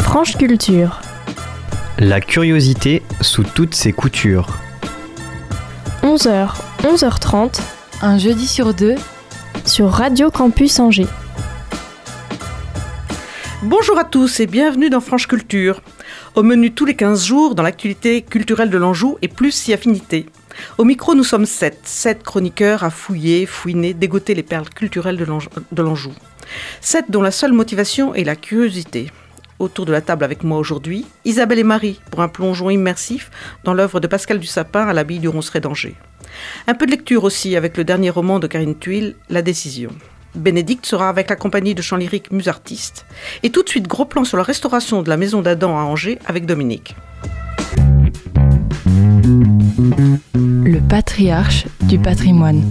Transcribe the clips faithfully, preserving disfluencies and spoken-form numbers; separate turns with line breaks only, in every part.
Franche Culture.
La curiosité sous toutes ses coutures.
onze heures, onze heures trente,
un jeudi sur deux,
sur Radio Campus Angers.
Bonjour à tous et bienvenue dans Franche Culture. Au menu tous les quinze jours dans l'actualité culturelle de l'Anjou et plus si affinité. Au micro, nous sommes sept, sept chroniqueurs à fouiller, fouiner, dégoter les perles culturelles de l'Anjou. de l'Anjou. Sept dont la seule motivation est la curiosité. Autour de la table avec moi aujourd'hui, Isabelle et Marie pour un plongeon immersif dans l'œuvre de Pascal Dussapin à l'abbaye du Ronceret d'Angers. Un peu de lecture aussi avec le dernier roman de Karine Thuil, La Décision. Bénédicte sera avec la compagnie de chant lyrique Musartiste. Et tout de suite, gros plan sur la restauration de la maison d'Adam à Angers avec Dominique.
Le patriarche du patrimoine.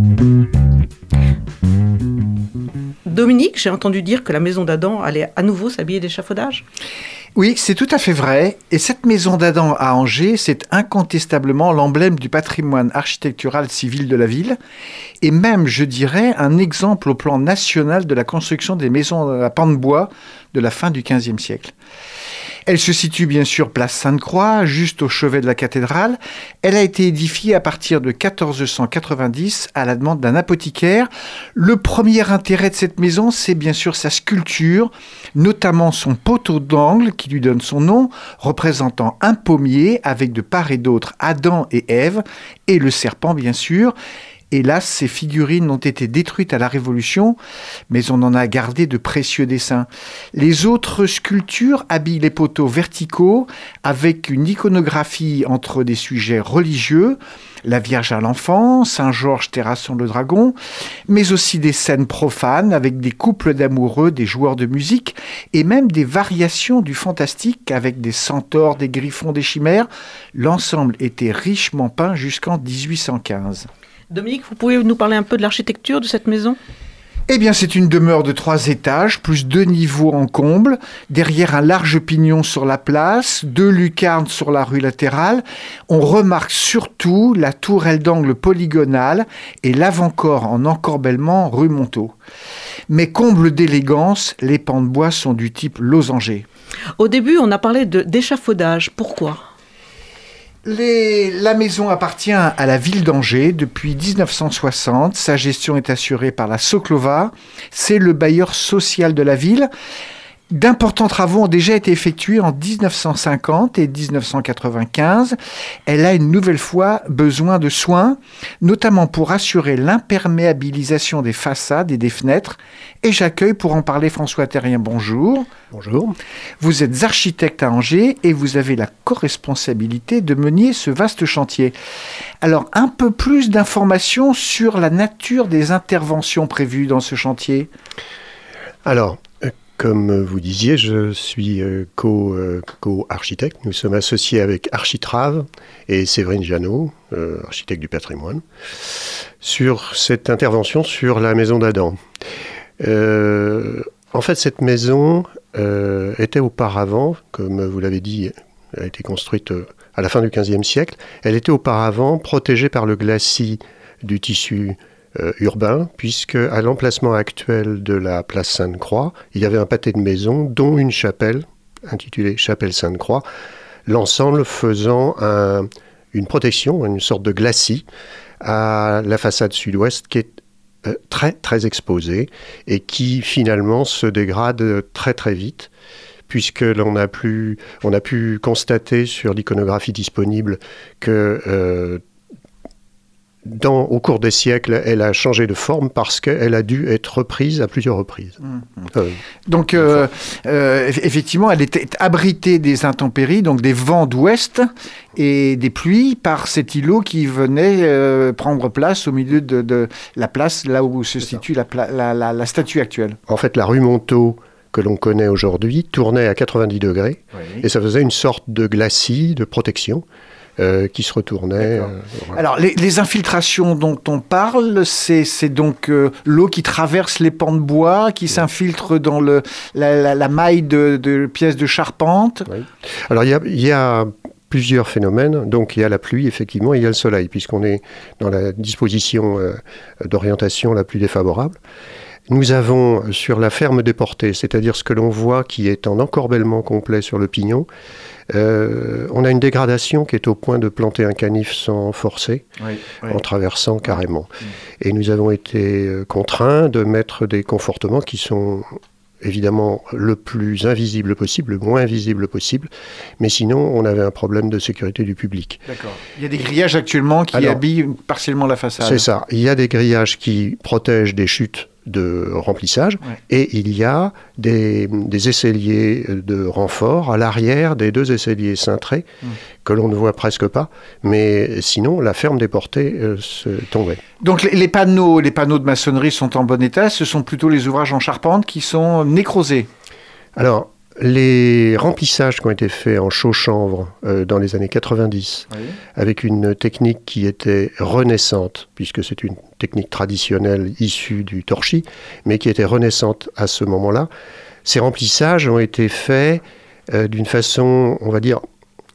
Dominique, j'ai entendu dire que la maison d'Adam allait à nouveau s'habiller d'échafaudage ?
Oui, c'est tout à fait vrai. Et cette maison d'Adam à Angers, c'est incontestablement l'emblème du patrimoine architectural civil de la ville. Et même, je dirais, un exemple au plan national de la construction des maisons à pans de bois de la fin du quinzième siècle. Elle se situe bien sûr place Sainte-Croix, juste au chevet de la cathédrale. Elle a été édifiée à partir de quatorze cent quatre-vingt-dix à la demande d'un apothicaire. Le premier intérêt de cette maison, c'est bien sûr sa sculpture, notamment son poteau d'angle qui lui donne son nom, représentant un pommier avec de part et d'autre Adam et Ève, et le serpent bien sûr. Hélas, ces figurines ont été détruites à la Révolution, mais on en a gardé de précieux dessins. Les autres sculptures habillent les poteaux verticaux avec une iconographie entre des sujets religieux, la Vierge à l'enfant, Saint Georges terrassant le dragon, mais aussi des scènes profanes avec des couples d'amoureux, des joueurs de musique et même des variations du fantastique avec des centaures, des griffons, des chimères. L'ensemble était richement peint jusqu'en dix-huit cent quinze.
Dominique, vous pouvez nous parler un peu de l'architecture de cette maison ?
Eh bien, c'est une demeure de trois étages, plus deux niveaux en comble, derrière un large pignon sur la place, deux lucarnes sur la rue latérale. On remarque surtout la tourelle d'angle polygonale et l'avant-corps en encorbellement rue Montaut. Mais comble d'élégance, les pans de bois sont du type losanger.
Au début, on a parlé de, d'échafaudage. Pourquoi ?
Les, la maison appartient à la ville d'Angers depuis dix-neuf cent soixante. Sa gestion est assurée par la Soclova. C'est le bailleur social de la ville. D'importants travaux ont déjà été effectués en dix-neuf cent cinquante et dix-neuf cent quatre-vingt-quinze. Elle a une nouvelle fois besoin de soins, notamment pour assurer l'imperméabilisation des façades et des fenêtres. Et j'accueille pour en parler François Terrien. Bonjour.
Bonjour.
Vous êtes architecte à Angers et vous avez la co-responsabilité de mener ce vaste chantier. Alors, un peu plus d'informations sur la nature des interventions prévues dans ce chantier.
Alors, comme vous disiez, je suis co, co-architecte. Nous sommes associés avec Architrave et Séverine Jeannot, euh, architecte du patrimoine, sur cette intervention sur la maison d'Adam. Euh, en fait, cette maison euh, était auparavant, comme vous l'avez dit, elle a été construite à la fin du quinzième siècle, elle était auparavant protégée par le glacis du tissu Euh, urbain, puisque à l'emplacement actuel de la place Sainte-Croix, il y avait un pâté de maisons, dont une chapelle, intitulée Chapelle Sainte-Croix, l'ensemble faisant un, une protection, une sorte de glacis, à la façade sud-ouest qui est euh, très très exposée et qui finalement se dégrade très très vite, puisque l'on a, plus, on a pu constater sur l'iconographie disponible que euh, Dans, au cours des siècles, elle a changé de forme parce qu'elle a dû être reprise à plusieurs reprises. Mmh. Euh,
donc, euh, euh, effectivement, elle était abritée des intempéries, donc des vents d'ouest et des pluies, par cet îlot qui venait euh, prendre place au milieu de, de la place, là où se situe la, la, la, la statue actuelle.
En fait, la rue Montaut, que l'on connaît aujourd'hui, tournait à quatre-vingt-dix degrés, oui. Et ça faisait une sorte de glacis, de protection, Euh, qui se retournait. Euh,
voilà. Alors, les, les infiltrations dont on parle, c'est, c'est donc euh, l'eau qui traverse les pans de bois, qui oui. s'infiltre dans le, la, la, la maille de, de pièces de charpente.
Oui. Alors, il y a, y a plusieurs phénomènes. Donc, il y a la pluie, effectivement, et il y a le soleil, puisqu'on est dans la disposition euh, d'orientation la plus défavorable. Nous avons sur la ferme déportée, c'est-à-dire ce que l'on voit qui est en encorbellement complet sur le pignon, euh, on a une dégradation qui est au point de planter un canif sans forcer,
Oui, oui.
en traversant carrément.
Oui.
Et nous avons été euh, contraints de mettre des confortements qui sont évidemment le plus invisible possible, le moins invisible possible, mais sinon on avait un problème de sécurité du public.
D'accord. Il y a des grillages actuellement qui
Alors,
habillent partiellement la façade.
C'est ça, il y a des grillages qui protègent des chutes de remplissage,
Ouais.
et il y a des, des aisseliers de renfort à l'arrière des deux aisseliers cintrés,
Mm.
que l'on ne voit presque pas, mais sinon la ferme déportée euh, se tombait.
Donc les, les panneaux, les panneaux de maçonnerie sont en bon état, ce sont plutôt les ouvrages en charpente qui sont nécrosés.
Alors, les remplissages qui ont été faits en chaux-chanvre euh, dans les années quatre-vingt-dix,
Oui.
avec une technique qui était renaissante, puisque c'est une technique traditionnelle issue du torchis, mais qui était renaissante à ce moment-là, ces remplissages ont été faits euh, d'une façon, on va dire,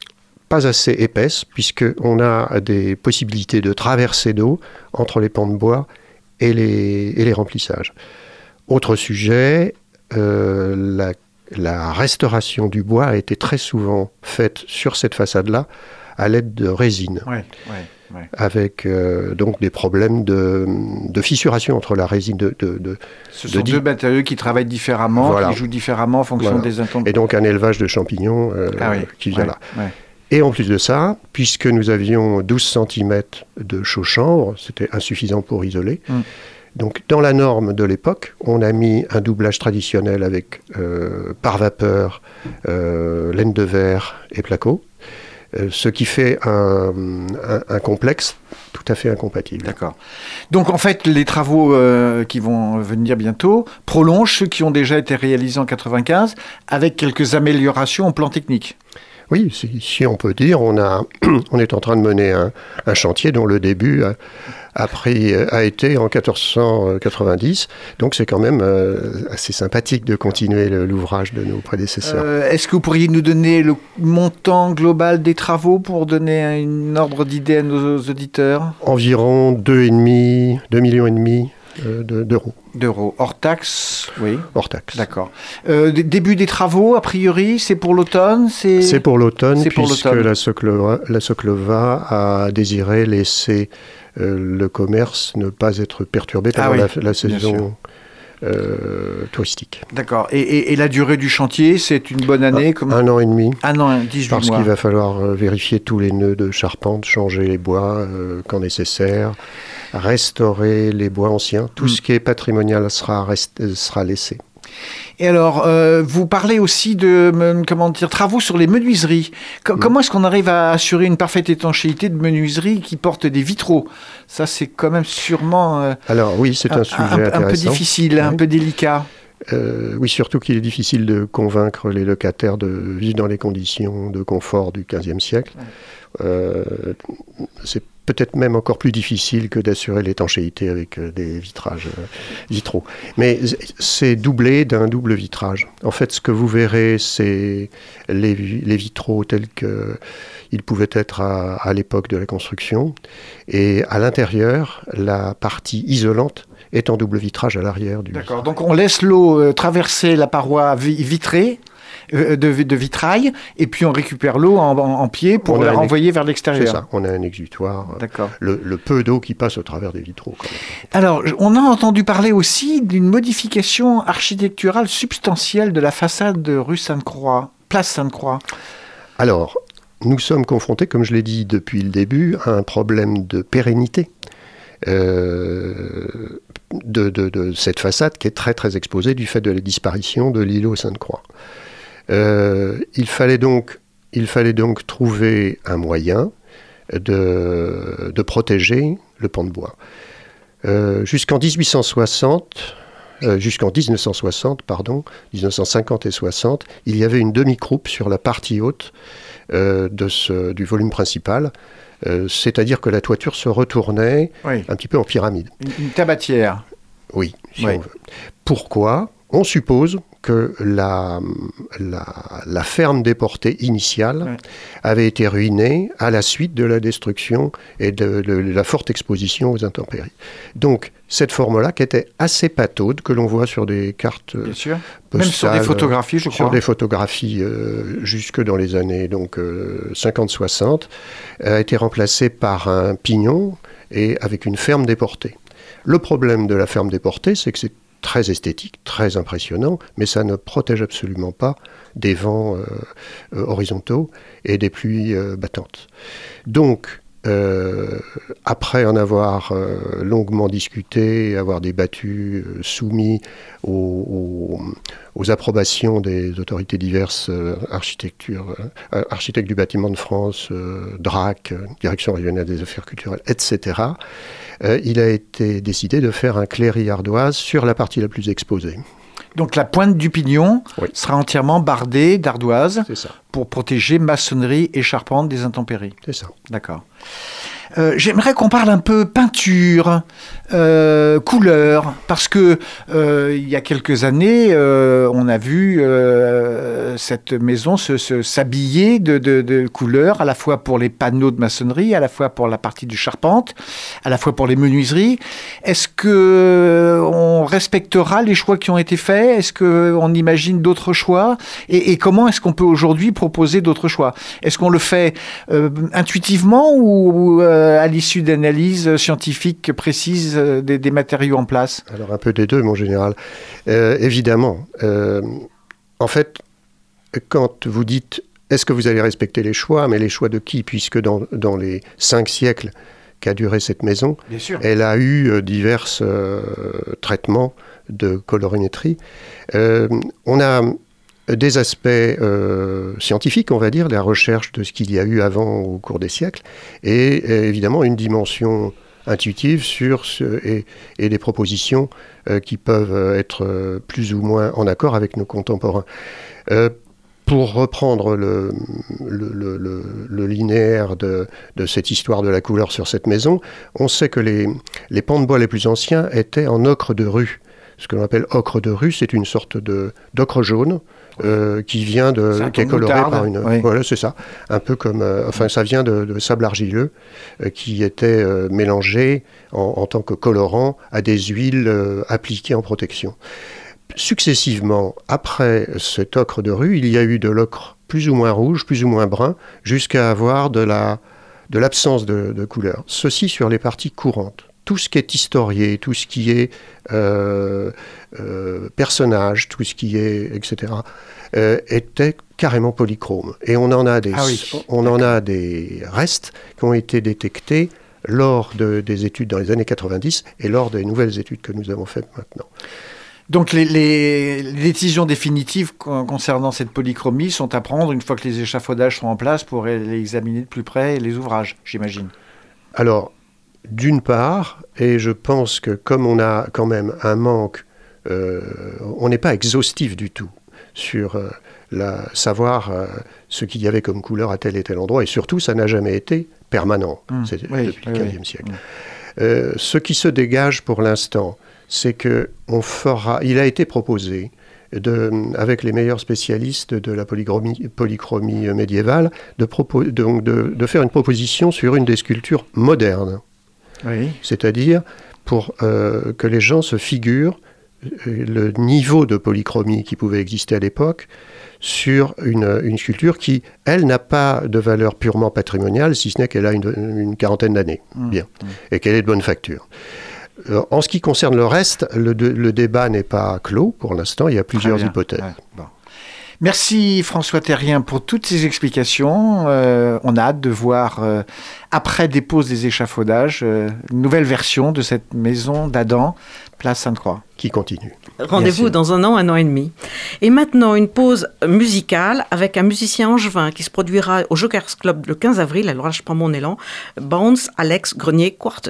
pas assez épaisse, puisqu'on a des possibilités de traversée d'eau entre les pans de bois et les, et les remplissages. Autre sujet, euh, la La restauration du bois a été très souvent faite sur cette façade-là à l'aide de résine,
Ouais, ouais, ouais.
avec euh, donc des problèmes de, de fissuration entre la résine de... de, de
Ce
de
sont
di-
deux matériaux qui travaillent différemment,
Voilà.
qui jouent différemment en fonction
Voilà.
des intempéries.
et donc un élevage de champignons euh,
Ah oui,
qui vient
ouais,
là.
ouais.
Et en plus de ça, puisque nous avions douze centimètres de chaux-chanvre, c'était insuffisant pour isoler.
Mm.
Donc dans la norme de l'époque, on a mis un doublage traditionnel avec euh, par vapeur, euh, laine de verre et placo, euh, ce qui fait un, un, un complexe tout à fait incompatible.
D'accord. Donc en fait, les travaux euh, qui vont venir bientôt prolongent ceux qui ont déjà été réalisés en quatre-vingt-quinze avec quelques améliorations en plan technique.
Oui, si, si on peut dire, on, a, on est en train de mener un, un chantier dont le début a, a, pris, a été en quatorze cent quatre-vingt-dix. Donc c'est quand même euh, assez sympathique de continuer le, l'ouvrage de nos prédécesseurs.
Euh, est-ce que vous pourriez nous donner le montant global des travaux pour donner un ordre d'idée à nos auditeurs ?
Environ deux millions et demi euh, de, d'euros,
D'euros. Hors taxe, oui.
hors taxe.
D'accord. Euh, d- début des travaux, a priori, c'est pour l'automne c'est...
C'est pour l'automne,
C'est pour
puisque
l'automne.
la Soclova, la Soclova a désiré laisser euh, le commerce ne pas être perturbé
Ah
pendant
oui,
la, la
sûr.
saison euh, touristique.
D'accord. Et, et- et la durée du chantier, c'est une bonne année comme...
Un an et demi.
Un an, dix-huit
Parce
mois.
qu'il va falloir euh, vérifier tous les nœuds de charpente, changer les bois euh, quand nécessaire, restaurer les bois anciens. Tout
Mm.
ce qui est patrimonial sera, rest- euh, sera laissé.
Et alors, euh, vous parlez aussi de euh, comment dire, travaux sur les menuiseries. Co-
Mm.
Comment est-ce qu'on arrive à assurer une parfaite étanchéité de menuiseries qui portent des vitraux ? Ça, c'est quand même sûrement euh,
Alors oui, c'est un,
un,
sujet
un- un peu
intéressant.
difficile, un
Oui.
peu délicat.
Euh, oui, surtout qu'il est difficile de convaincre les locataires de vivre dans les conditions de confort du quinzième siècle. Euh, c'est peut-être même encore plus difficile que d'assurer l'étanchéité avec euh, des vitrages euh, vitraux. Mais c'est doublé d'un double vitrage. En fait, ce que vous verrez, c'est les, vi- les vitraux tels qu'ils pouvaient être à, à l'époque de la construction. Et à l'intérieur, la partie isolante est en double vitrage à l'arrière du
D'accord. Donc, on laisse l'eau euh, traverser la paroi vi- vitrée. euh, De, de vitrail, et puis on récupère l'eau en, en- en pied pour
On a
la
un-
renvoyer vers
C'est
l'extérieur.
ça, on a un exutoire. euh,
D'accord.
Le, le peu d'eau qui passe au travers des vitraux. Quand même.
Alors, je- on a entendu parler aussi d'une modification architecturale substantielle de la façade de rue Sainte-Croix, place Sainte-Croix.
Alors, nous sommes confrontés, comme je l'ai dit depuis le début, à un problème de pérennité euh, de, de- de cette façade qui est très très exposée du fait de la disparition de l'îlot Sainte-Croix. Euh, il fallait donc, il fallait donc trouver un moyen de, de protéger le pan de bois. Euh, jusqu'en dix-huit cent soixante, euh, jusqu'en dix-neuf cent soixante, pardon, dix-neuf cent cinquante et soixante, il y avait une demi-croupe sur la partie haute euh, de ce, du volume principal, euh, c'est-à-dire que la toiture se retournait
Oui.
un petit peu en pyramide.
Une, une tabatière.
Oui, si
Oui.
on veut. Pourquoi ? on suppose que la, la, la ferme déportée initiale ouais. avait été ruinée à la suite de la destruction et de, de, de la forte exposition aux intempéries. Donc, cette forme-là, qui était assez pataude, que l'on voit sur des cartes
Bien sûr.
postales,
même sur des photographies, je crois.
Sur des photographies euh, jusque dans les années donc, euh, cinquante soixante, a été remplacée par un pignon et avec une ferme déportée. Le problème de la ferme déportée, c'est que c'est très esthétique, très impressionnant, mais ça ne protège absolument pas des vents euh, euh, horizontaux et des pluies euh, battantes. Donc, euh, après en avoir euh, longuement discuté, avoir débattu, euh, soumis aux, aux, aux approbations des autorités diverses, euh, architecture, euh, architectes du bâtiment de France, euh, D R A C, Direction régionale des affaires culturelles, et cetera, Euh, il a été décidé de faire un cléry ardoise sur la partie la plus exposée.
Donc la pointe du pignon oui. sera entièrement bardée d'ardoise pour protéger maçonnerie et charpente des intempéries.
C'est ça.
D'accord. Euh, j'aimerais qu'on parle un peu peinture, euh, couleur, parce que euh, il y a quelques années, euh, on a vu euh, cette maison se, se, s'habiller de, de, de couleurs, à la fois pour les panneaux de maçonnerie, à la fois pour la partie du charpente, à la fois pour les menuiseries. Est-ce que on respectera les choix qui ont été faits ? Est-ce qu'on imagine d'autres choix ? et, et comment est-ce qu'on peut aujourd'hui proposer d'autres choix ? Est-ce qu'on le fait euh, intuitivement ou euh, à l'issue d'analyses scientifiques précises des, des matériaux en place ?
Alors un peu des deux, mon général. Euh, évidemment. Euh, en fait, quand vous dites « est-ce que vous allez respecter les choix ?» Mais les choix de qui ? Puisque dans, dans les cinq siècles qu'a duré cette maison, elle a eu euh, divers euh, traitements de colorimétrie. Euh, on a des aspects euh, scientifiques, on va dire, la recherche de ce qu'il y a eu avant au cours des siècles, et, et évidemment une dimension intuitive sur ce, et, et des propositions euh, qui peuvent être euh, plus ou moins en accord avec nos contemporains. Euh, pour reprendre le, le, le, le, le linéaire de, de cette histoire de la couleur sur cette maison, on sait que les, les pans de bois les plus anciens étaient en ocre de rue. Ce que l'on appelle ocre de rue, c'est une sorte de, d'ocre jaune, Euh, qui vient de, qui est coloré moutarde. par une, oui. voilà, c'est ça, un peu comme, euh, enfin, ça vient de, de sable argileux euh, qui était euh, mélangé en, en tant que colorant à des huiles euh, appliquées en protection. Successivement, après cet ocre de rue, il y a eu de l'ocre plus ou moins rouge, plus ou moins brun, jusqu'à avoir de la, de l'absence de, de couleur. Ceci sur les parties courantes. Tout ce qui est historié, tout ce qui est euh, euh, personnage, tout ce qui est, et cetera, euh, était carrément polychrome. Et on en a des, ah oui, on en a des restes qui ont été détectés lors de, des études dans les années quatre-vingt-dix et lors des nouvelles études que nous avons faites maintenant.
Donc les, les, les décisions définitives concernant cette polychromie sont à prendre une fois que les échafaudages sont en place pour les examiner de plus près, les ouvrages, j'imagine.
Alors, d'une part, et je pense que comme on a quand même un manque, euh, on n'est pas exhaustif du tout sur euh, la, savoir euh, ce qu'il y avait comme couleur à tel et tel endroit, et surtout ça n'a jamais été permanent, mmh, c'est oui, depuis oui, le quinzième oui. siècle. Mmh. Euh, ce qui se dégage pour l'instant, c'est que on fera, il a été proposé de, avec les meilleurs spécialistes de la polychromie, polychromie médiévale, de, propos, de, de, de faire une proposition sur une des sculptures modernes. Oui. C'est-à-dire pour euh, que les gens se figurent le niveau de polychromie qui pouvait exister à l'époque sur une, une sculpture qui, elle, n'a pas de valeur purement patrimoniale, si ce n'est qu'elle a une, une quarantaine d'années, mmh. bien, mmh. et qu'elle est de bonne facture. Euh, en ce qui concerne le reste, le, le débat n'est pas clos pour l'instant, il y a plusieurs hypothèses. Ouais. Bon.
Merci François Terrien pour toutes ces explications. Euh, on a hâte de voir, euh, après dépose des échafaudages, euh, une nouvelle version de cette maison d'Adam, place Sainte-Croix.
Qui continue.
Rendez-vous dans un an, un an et demi. Et maintenant, une pause musicale avec un musicien angevin qui se produira au Jokers Club le quinze avril. Alors là, je prends mon élan. Bounce Alex Grenier Quartet.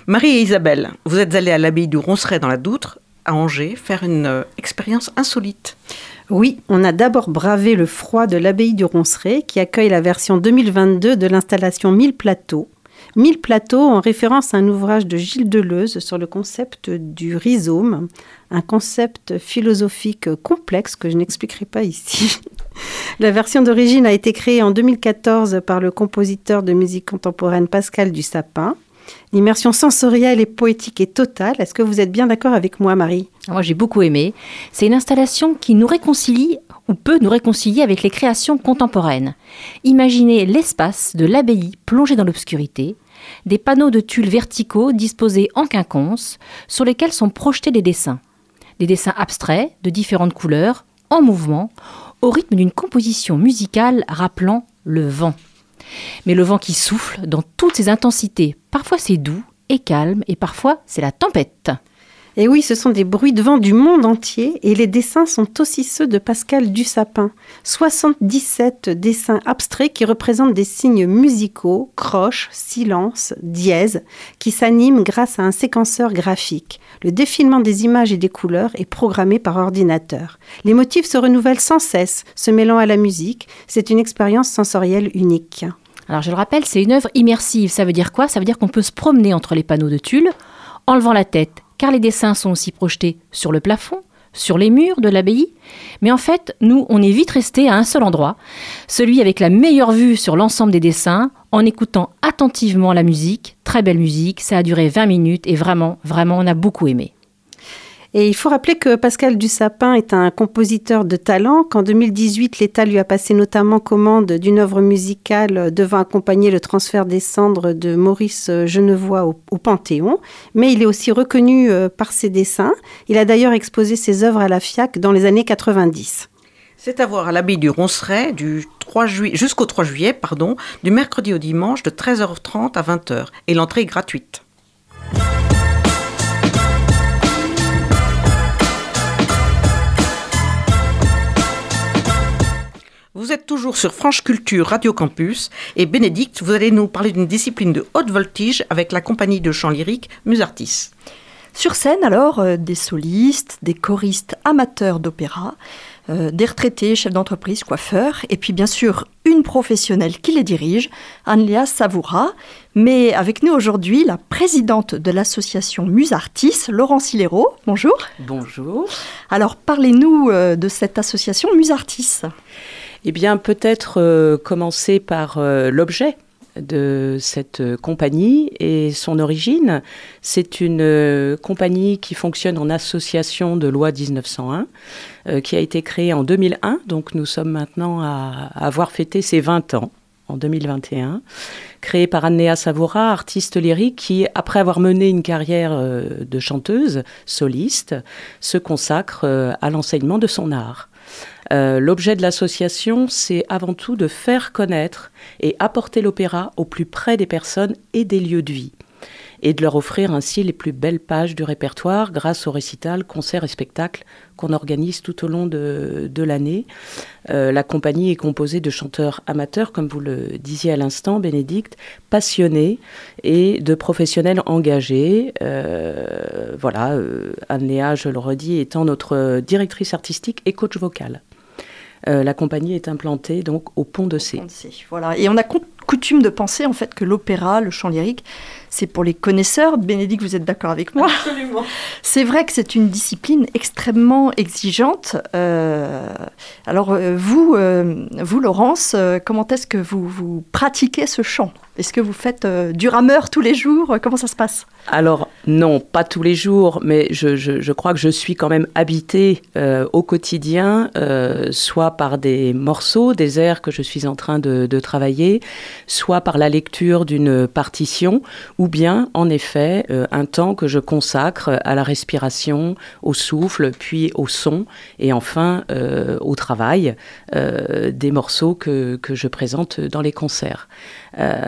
Marie et Isabelle, vous êtes allées à l'abbaye du Ronceret dans la Doutre, à Angers, faire une euh, expérience insolite.
Oui, on a d'abord bravé le froid de l'abbaye du Ronceret qui accueille la version deux mille vingt-deux de l'installation Mille Plateaux. Mille Plateaux en référence à un ouvrage de Gilles Deleuze sur le concept du rhizome, un concept philosophique complexe que je n'expliquerai pas ici. La version d'origine a été créée en deux mille quatorze par le compositeur de musique contemporaine Pascal Dussapin. L'immersion sensorielle et poétique est totale. Est-ce que vous êtes bien d'accord avec moi, Marie ?
Moi, j'ai beaucoup aimé. C'est une installation qui nous réconcilie ou peut nous réconcilier avec les créations contemporaines. Imaginez l'espace de l'abbaye plongé dans l'obscurité, des panneaux de tulle verticaux disposés en quinconce sur lesquels sont projetés des dessins. Des dessins abstraits de différentes couleurs, en mouvement, au rythme d'une composition musicale rappelant le vent. Mais le vent qui souffle dans toutes ses intensités. Parfois c'est doux et calme et parfois c'est la tempête.
Et oui, ce sont des bruits de vent du monde entier et les dessins sont aussi ceux de Pascal Dussapin. soixante-dix-sept dessins abstraits qui représentent des signes musicaux, croches, silences, dièses, qui s'animent grâce à un séquenceur graphique. Le défilement des images et des couleurs est programmé par ordinateur. Les motifs se renouvellent sans cesse, se mêlant à la musique. C'est une expérience sensorielle unique.
Alors je le rappelle, c'est une œuvre immersive. Ça veut dire quoi ? Ça veut dire qu'on peut se promener entre les panneaux de tulle en levant la tête, car les dessins sont aussi projetés sur le plafond, sur les murs de l'abbaye. Mais en fait, nous, on est vite restés à un seul endroit, celui avec la meilleure vue sur l'ensemble des dessins, en écoutant attentivement la musique. Très belle musique, ça a duré vingt minutes et vraiment, vraiment, on a beaucoup aimé.
Et il faut rappeler que Pascal Dussapin est un compositeur de talent, qu'en deux mille dix-huit, l'État lui a passé notamment commande d'une œuvre musicale devant accompagner le transfert des cendres de Maurice Genevoix au, au Panthéon. Mais il est aussi reconnu par ses dessins. Il a d'ailleurs exposé ses œuvres à la FIAC dans les années quatre-vingt-dix.
C'est à voir à l'abbaye du Ronceret du trois juillet, jusqu'au trois juillet, pardon, du mercredi au dimanche de treize heures trente à vingt heures. Et l'entrée est gratuite. Vous êtes toujours sur Franche Culture Radio Campus et Bénédicte, vous allez nous parler d'une discipline de haute voltige avec la compagnie de chant lyrique Musartis.
Sur scène alors, euh, des solistes, des choristes amateurs d'opéra, euh, des retraités, chefs d'entreprise, coiffeurs, et puis bien sûr une professionnelle qui les dirige, Anne-Léa Savoura. Mais avec nous aujourd'hui, la présidente de l'association Musartis, Laurence Hilero. Bonjour.
Bonjour.
Alors parlez-nous euh, de cette association Musartis.
Eh bien, peut-être euh, commencer par euh, l'objet de cette euh, compagnie et son origine. C'est une euh, compagnie qui fonctionne en association de loi dix-neuf cent un, euh, qui a été créée en deux mille un. Donc, nous sommes maintenant à, à avoir fêté ses vingt ans, en deux mille vingt et un. Créée par Anne-Léa Savoura, artiste lyrique qui, après avoir mené une carrière euh, de chanteuse, soliste, se consacre euh, à l'enseignement de son art. Euh, l'objet de l'association, c'est avant tout de faire connaître et apporter l'opéra au plus près des personnes et des lieux de vie, et de leur offrir ainsi les plus belles pages du répertoire grâce aux récitals, concerts et spectacles qu'on organise tout au long de, de l'année. Euh, la compagnie est composée de chanteurs amateurs, comme vous le disiez à l'instant, Bénédicte, passionnés et de professionnels engagés. Euh, voilà, euh, Anne-Léa, je le redis, étant notre directrice artistique et coach vocal. Euh, la compagnie est implantée donc au Pont de Cé.
Voilà. Et on a coutume de penser en fait que l'opéra, le chant lyrique, c'est pour les connaisseurs. Bénédicte, vous êtes d'accord avec moi ?
Absolument.
C'est vrai que c'est une discipline extrêmement exigeante. Euh, alors euh, vous, euh, vous Laurence, euh, comment est-ce que vous, vous pratiquez ce chant ? Est-ce que vous faites euh, du rameur tous les jours ? Comment ça se passe ?
Alors non, pas tous les jours, mais je, je, je crois que je suis quand même habitée euh, au quotidien, euh, soit par des morceaux, des airs que je suis en train de, de travailler, soit par la lecture d'une partition, ou bien, en effet, euh, un temps que je consacre à la respiration, au souffle, puis au son, et enfin euh, au travail euh, des morceaux que, que je présente dans les concerts. Euh,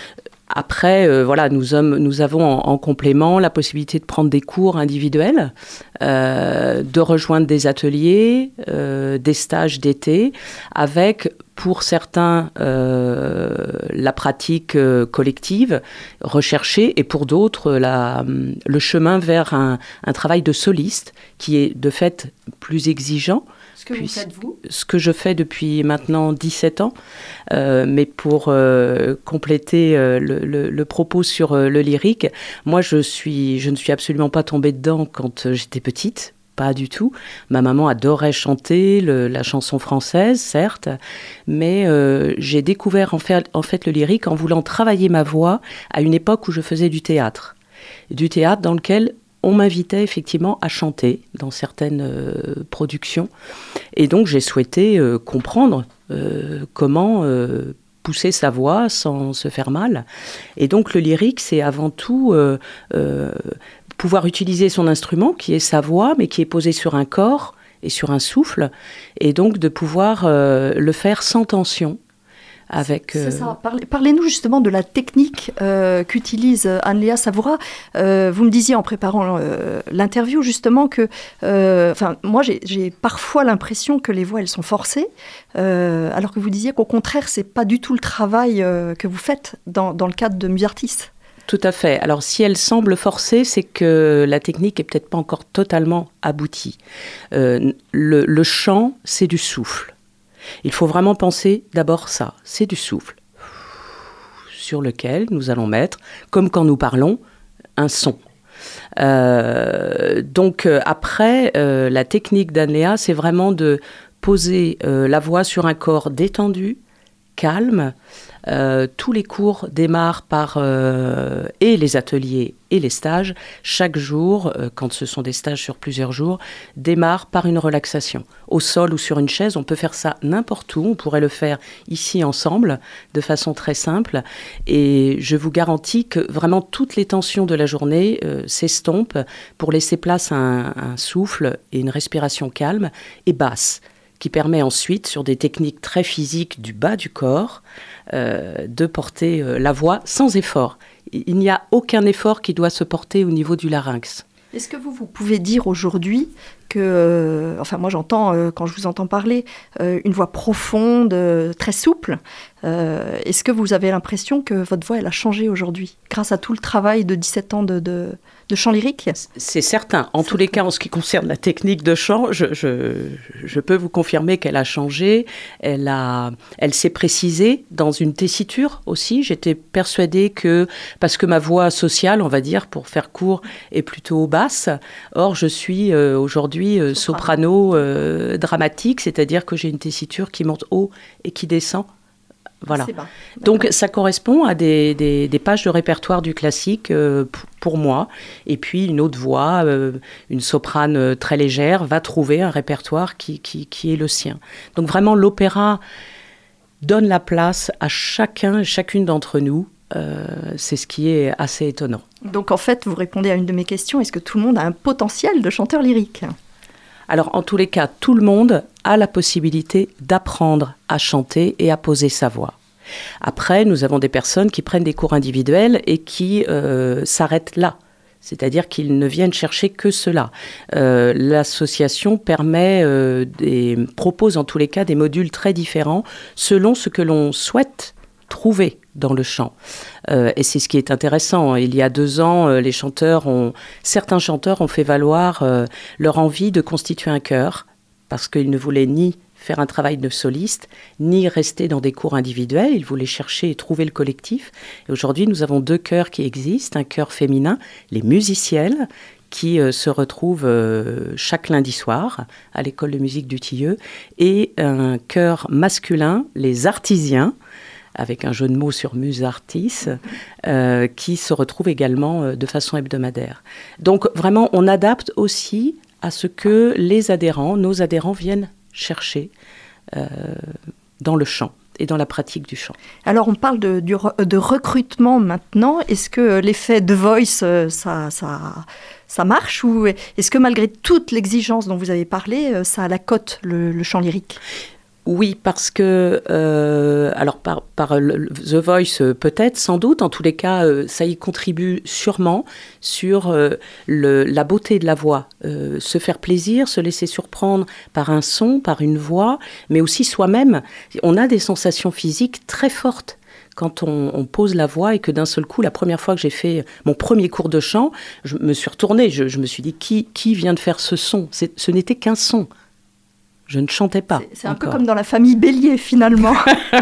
Après, euh, voilà, nous, hommes, nous avons en, en complément la possibilité de prendre des cours individuels, euh, de rejoindre des ateliers, euh, des stages d'été, avec pour certains, euh, la pratique euh, collective recherchée, et pour d'autres, la, le chemin vers un, un travail de soliste qui est de fait plus exigeant.
Ce que vous faites, vous ?
Ce que je fais depuis maintenant dix-sept ans. Euh, mais pour euh, compléter euh, le, le, le propos sur euh, le lyrique, moi, je, suis, je ne suis absolument pas tombée dedans quand euh, j'étais petite. Pas du tout. Ma maman adorait chanter le, la chanson française, certes, mais euh, j'ai découvert en fait, en fait le lyrique en voulant travailler ma voix à une époque où je faisais du théâtre. Du théâtre dans lequel on m'invitait effectivement à chanter dans certaines euh, productions. Et donc j'ai souhaité euh, comprendre euh, comment euh, pousser sa voix sans se faire mal. Et donc le lyrique, c'est avant tout... Euh, euh, pouvoir utiliser son instrument, qui est sa voix, mais qui est posé sur un corps et sur un souffle, et donc de pouvoir euh, le faire sans tension. Avec,
euh... C'est ça. Parlez, parlez-nous justement de la technique euh, qu'utilise Anne-Léa Savoura. Euh, vous me disiez en préparant euh, l'interview justement que, euh, enfin, moi j'ai, j'ai parfois l'impression que les voix elles sont forcées, euh, alors que vous disiez qu'au contraire c'est pas du tout le travail euh, que vous faites dans, dans le cadre de Musartis.
Tout à fait. Alors, si elle semble forcée, c'est que la technique est peut-être pas encore totalement aboutie. Euh, le, le chant, c'est du souffle. Il faut vraiment penser d'abord ça, c'est du souffle sur lequel nous allons mettre, comme quand nous parlons, un son. Euh, donc euh, après, euh, la technique d'Anne-Léa, c'est vraiment de poser euh, la voix sur un corps détendu, calme. Euh, tous les cours démarrent par, euh, et les ateliers et les stages, chaque jour, euh, quand ce sont des stages sur plusieurs jours, démarrent par une relaxation. Au sol ou sur une chaise, on peut faire ça n'importe où, on pourrait le faire ici ensemble, de façon très simple, et je vous garantis que vraiment toutes les tensions de la journée euh, s'estompent pour laisser place à un, un souffle et une respiration calme et basse, qui permet ensuite, sur des techniques très physiques du bas du corps, euh, de porter euh, la voix sans effort. Il n'y a aucun effort qui doit se porter au niveau du larynx.
Est-ce que vous, vous pouvez dire aujourd'hui que, euh, enfin moi j'entends, euh, quand je vous entends parler, euh, une voix profonde, euh, très souple. Euh, est-ce que vous avez l'impression que votre voix elle a changé aujourd'hui, grâce à tout le travail de dix-sept ans de, de, de chant lyrique ?
C'est certain. En tous les cas, en ce qui concerne la technique de chant, je, je, je peux vous confirmer qu'elle a changé. Elle, a, elle s'est précisée dans une tessiture aussi. J'étais persuadée que, parce que ma voix sociale, on va dire, pour faire court, est plutôt basse. Or, je suis euh, aujourd'hui euh, soprano euh, dramatique, c'est-à-dire que j'ai une tessiture qui monte haut et qui descend. Voilà. Donc ça correspond à des, des, des pages de répertoire du classique euh, p- pour moi. Et puis une autre voix, euh, une soprane euh, très légère, va trouver un répertoire qui, qui, qui est le sien. Donc vraiment l'opéra donne la place à chacun et chacune d'entre nous. Euh, c'est ce qui est assez étonnant.
Donc en fait, vous répondez à une de mes questions, est-ce que tout le monde a un potentiel de chanteur lyrique ?
Alors, en tous les cas, tout le monde a la possibilité d'apprendre à chanter et à poser sa voix. Après, nous avons des personnes qui prennent des cours individuels et qui euh, s'arrêtent là. C'est-à-dire qu'ils ne viennent chercher que cela. Euh, l'association permet, euh, des, propose en tous les cas des modules très différents selon ce que l'on souhaite trouver dans le chant. Euh, et c'est ce qui est intéressant. Il y a deux ans, euh, les chanteurs ont, certains chanteurs ont fait valoir euh, leur envie de constituer un chœur, parce qu'ils ne voulaient ni faire un travail de soliste, ni rester dans des cours individuels. Ils voulaient chercher et trouver le collectif. Et aujourd'hui, nous avons deux chœurs qui existent. Un chœur féminin, les musiciennes, qui euh, se retrouvent euh, chaque lundi soir à l'école de musique du Tilleux, et un chœur masculin, les artisiens, avec un jeu de mots sur Musartis, euh, qui se retrouve également euh, de façon hebdomadaire. Donc vraiment, on adapte aussi à ce que les adhérents, nos adhérents viennent chercher euh, dans le chant et dans la pratique du chant.
Alors on parle de, du, de recrutement maintenant. Est-ce que l'effet The Voice, ça, ça, ça marche, ou est-ce que malgré toute l'exigence dont vous avez parlé, ça a la cote, le, le chant lyrique ?
Oui, parce que, euh, alors par, par le, The Voice euh, peut-être, sans doute, en tous les cas, euh, ça y contribue sûrement sur euh, le, la beauté de la voix. Euh, se faire plaisir, se laisser surprendre par un son, par une voix, mais aussi soi-même. On a des sensations physiques très fortes quand on, on pose la voix et que d'un seul coup, la première fois que j'ai fait mon premier cours de chant, je me suis retournée, je, je me suis dit, qui, qui vient de faire ce son ? C'est, ce n'était qu'un son. Je ne chantais pas.
C'est, c'est un peu comme dans la famille Bélier, finalement.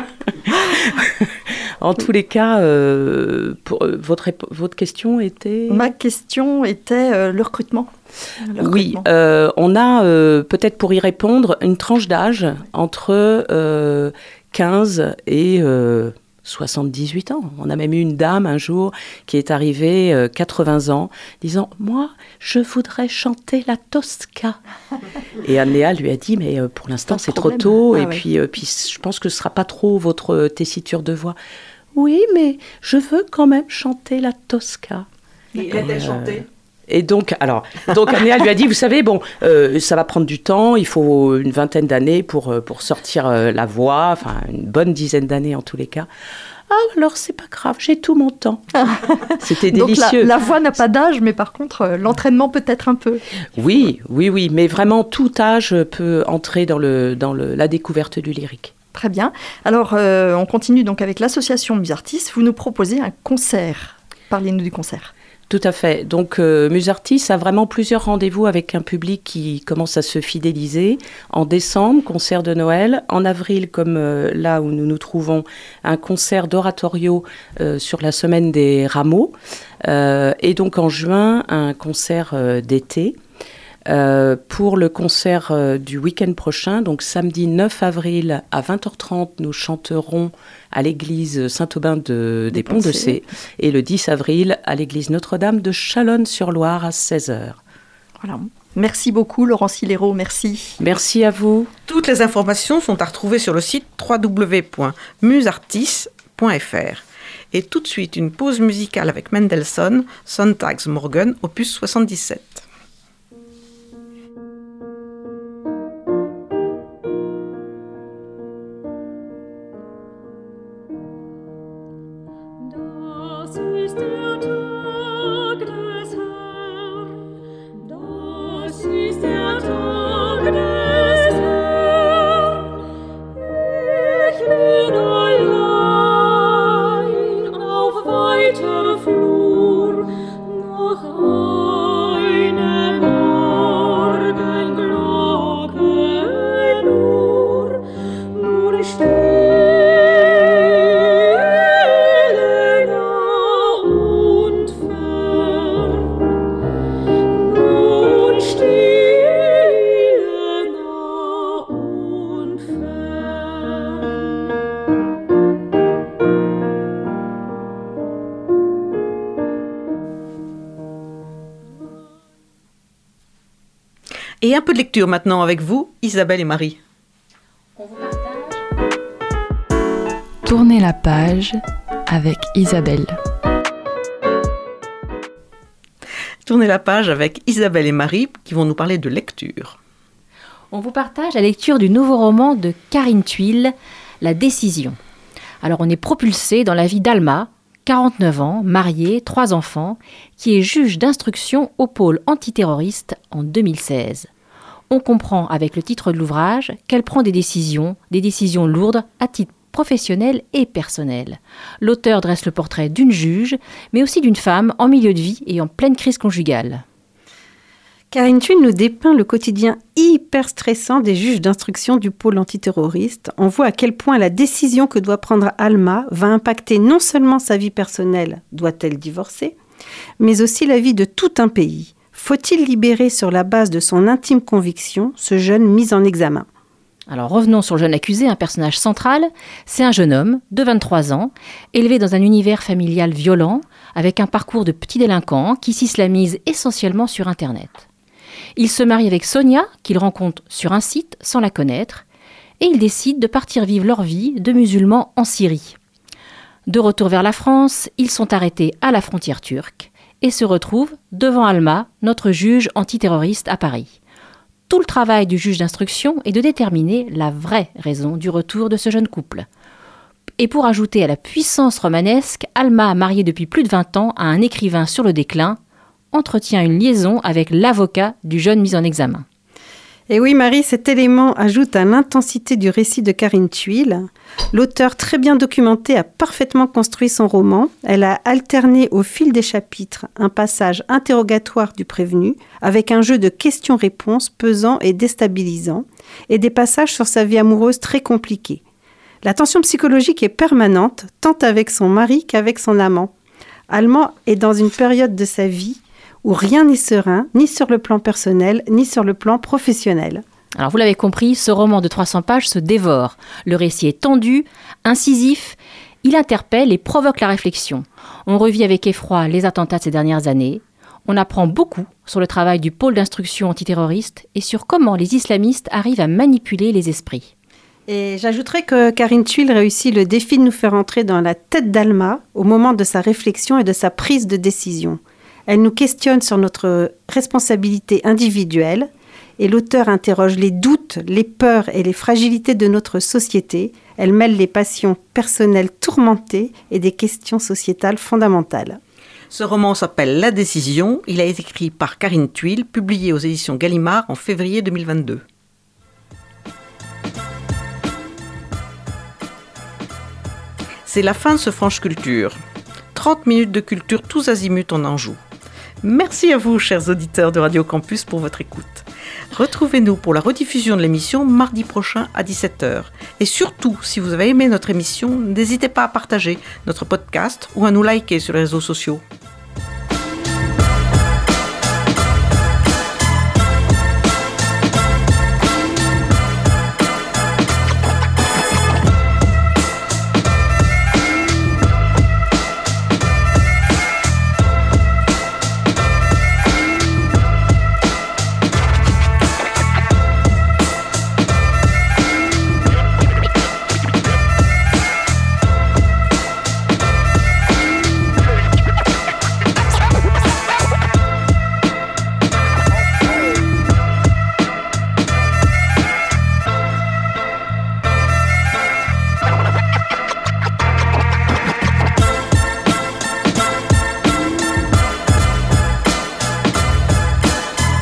En tous les cas, euh, pour, euh, votre, votre question était...
Ma question était euh, le recrutement. Le
oui,
recrutement.
Euh, on a, euh, peut-être pour y répondre, une tranche d'âge entre euh, quinze et... Euh, soixante-dix-huit ans. On a même eu une dame un jour qui est arrivée, euh, quatre-vingts ans, disant « Moi, je voudrais chanter la Tosca ». Et Anne-Léa lui a dit « Mais euh, pour l'instant, c'est trop tôt. Ah, et ouais. puis, euh, puis, je pense que ce ne sera pas trop votre euh, tessiture de voix. »« Oui, mais je veux quand même chanter la Tosca. »
Et elle a chanté.
Et donc, alors, donc Anne-Léa lui a dit, vous savez, bon, euh, ça va prendre du temps, il faut une vingtaine d'années pour, pour sortir euh, la voix, enfin, une bonne dizaine d'années en tous les cas. Ah, alors, c'est pas grave, j'ai tout mon temps. C'était délicieux.
Donc, la, la voix n'a pas d'âge, mais par contre, euh, l'entraînement peut-être un peu.
Oui, oui, oui, mais vraiment, tout âge peut entrer dans, le, dans le, la découverte du lyrique.
Très bien. Alors, euh, on continue donc avec l'association Musartis. Vous nous proposez un concert. Parlez-nous du concert.
Tout à fait. Donc, euh, Musartis a vraiment plusieurs rendez-vous avec un public qui commence à se fidéliser. En décembre, concert de Noël. En avril, comme euh, là où nous nous trouvons, un concert d'oratorio euh, sur la semaine des rameaux. Euh, et donc, en juin, un concert euh, d'été. Euh, pour le concert euh, du week-end prochain, donc samedi neuf avril à vingt heures trente, nous chanterons à l'église Saint-Aubin de, des Ponts-de-Cé et le dix avril à l'église Notre-Dame de Chalonnes-sur-Loire à seize heures.
Voilà. Merci beaucoup Laurence Hilero, merci.
Merci à vous.
Toutes les informations sont à retrouver sur le site w w w point musartis point f r. Et tout de suite, une pause musicale avec Mendelssohn, Sonntagsmorgen, opus soixante-dix-sept. Et un peu de lecture maintenant avec vous, Isabelle et Marie.
On vous partage. Tournez la page avec Isabelle.
Tournez la page avec Isabelle et Marie qui vont nous parler de lecture.
On vous partage la lecture du nouveau roman de Karine Thuil, La décision. Alors on est propulsé dans la vie d'Alma, quarante-neuf ans, mariée, trois enfants, qui est juge d'instruction au pôle antiterroriste en deux mille seize. On comprend avec le titre de l'ouvrage qu'elle prend des décisions, des décisions lourdes à titre professionnel et personnel. L'auteur dresse le portrait d'une juge, mais aussi d'une femme en milieu de vie et en pleine crise conjugale.
Karine Thuil nous dépeint le quotidien hyper stressant des juges d'instruction du pôle antiterroriste. On voit à quel point la décision que doit prendre Alma va impacter non seulement sa vie personnelle, doit-elle divorcer, mais aussi la vie de tout un pays. Faut-il libérer sur la base de son intime conviction ce jeune mis en examen ?
Alors revenons sur le jeune accusé, un personnage central. C'est un jeune homme de vingt-trois ans, élevé dans un univers familial violent, avec un parcours de petit délinquant qui s'islamise essentiellement sur Internet. Il se marie avec Sonia, qu'il rencontre sur un site sans la connaître, et ils décident de partir vivre leur vie de musulmans en Syrie. De retour vers la France, ils sont arrêtés à la frontière turque et se retrouvent devant Alma, notre juge antiterroriste à Paris. Tout le travail du juge d'instruction est de déterminer la vraie raison du retour de ce jeune couple. Et pour ajouter à la puissance romanesque, Alma, mariée depuis plus de vingt ans à un écrivain sur le déclin, entretient une liaison avec l'avocat du jeune mis en examen.
Et oui, Marie, cet élément ajoute à l'intensité du récit de Karine Thuil. L'auteure, très bien documentée, a parfaitement construit son roman. Elle a alterné au fil des chapitres un passage interrogatoire du prévenu avec un jeu de questions-réponses pesant et déstabilisant et des passages sur sa vie amoureuse très compliqués. La tension psychologique est permanente, tant avec son mari qu'avec son amant. Alma est dans une période de sa vie où rien n'est serein, ni sur le plan personnel, ni sur le plan professionnel.
Alors vous l'avez compris, ce roman de trois cents pages se dévore. Le récit est tendu, incisif, il interpelle et provoque la réflexion. On revit avec effroi les attentats de ces dernières années. On apprend beaucoup sur le travail du pôle d'instruction antiterroriste et sur comment les islamistes arrivent à manipuler les esprits.
Et j'ajouterais que Karine Thuil réussit le défi de nous faire entrer dans la tête d'Alma au moment de sa réflexion et de sa prise de décision. Elle nous questionne sur notre responsabilité individuelle et l'auteur interroge les doutes, les peurs et les fragilités de notre société. Elle mêle les passions personnelles tourmentées et des questions sociétales fondamentales.
Ce roman s'appelle La Décision. Il a été écrit par Karine Thuil, publié aux éditions Gallimard en février deux mille vingt-deux. C'est la fin de ce Franche Culture. trente minutes de culture tous azimuts en Anjou. Merci à vous, chers auditeurs de Radio Campus, pour votre écoute. Retrouvez-nous pour la rediffusion de l'émission mardi prochain à dix-sept heures. Et surtout, si vous avez aimé notre émission, n'hésitez pas à partager notre podcast ou à nous liker sur les réseaux sociaux.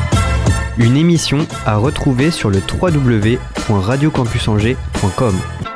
Une émission à retrouver sur le w w w point radio campus angers point com.